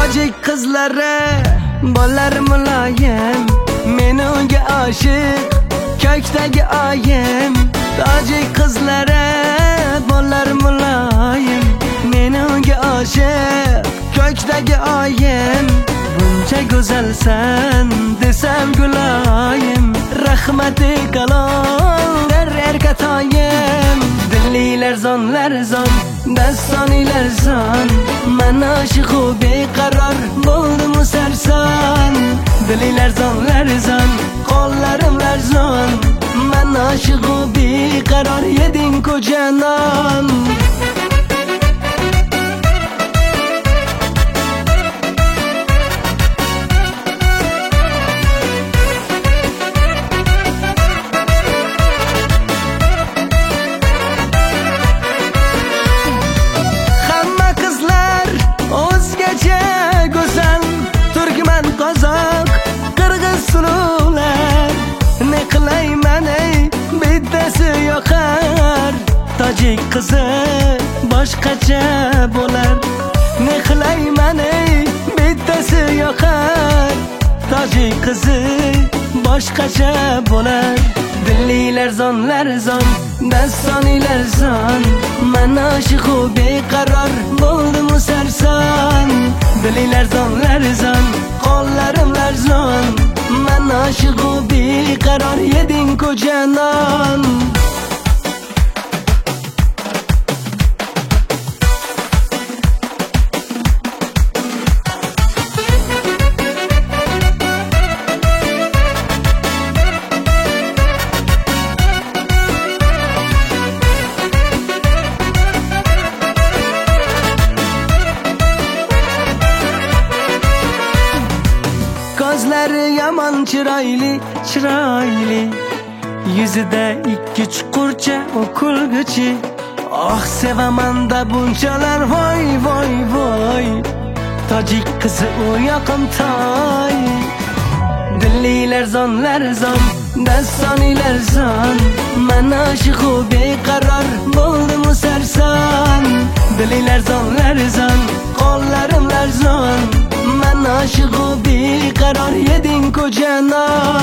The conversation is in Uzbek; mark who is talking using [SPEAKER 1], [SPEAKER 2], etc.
[SPEAKER 1] Tojik qizlari bollar muloyim, men unga oshiq ko'kdagi oyim. Tojik qizlari bollar muloyim, men unga oshiq ko'kdagi oyim. Buncha go'zalsan desam guloyim, rahmati kalon der erkatoyim. Dillilar zonlar zon, dastonilar zon, man oshiqu beqaror bo'ldim sarson. Dillilar zonlar zon, qo'llarimlar zon, man oshiqu beqaror yeding ko'janon. Tojik qizi boshqacha bo'lar, ne qilayman ey bittasi yoqar. Tojik qizi boshqacha bo'lar. Dillilar zonlar zon, dastonilar zon, man oshiqu beqaror bo'ldim sarson. Dillilar zonlar zon, qo'llarimlar zon, man oshiqu beqaror yeding ko'janon. Ko'zlari yomon chiroyli, chiroyli, yuzida ikki chuqurcha u kulguchi. Oh sevaman-da bunchalar, voy voy voy. Tojik qizi u yoqimtoy. Dillilar zonlar zon, dastonilar zon, man oshiqu beqaror bo'ldim sarson. Dillilar zonlar zon, qo'llarimlar zon, man oshiqu beqaror yeding ko'janon.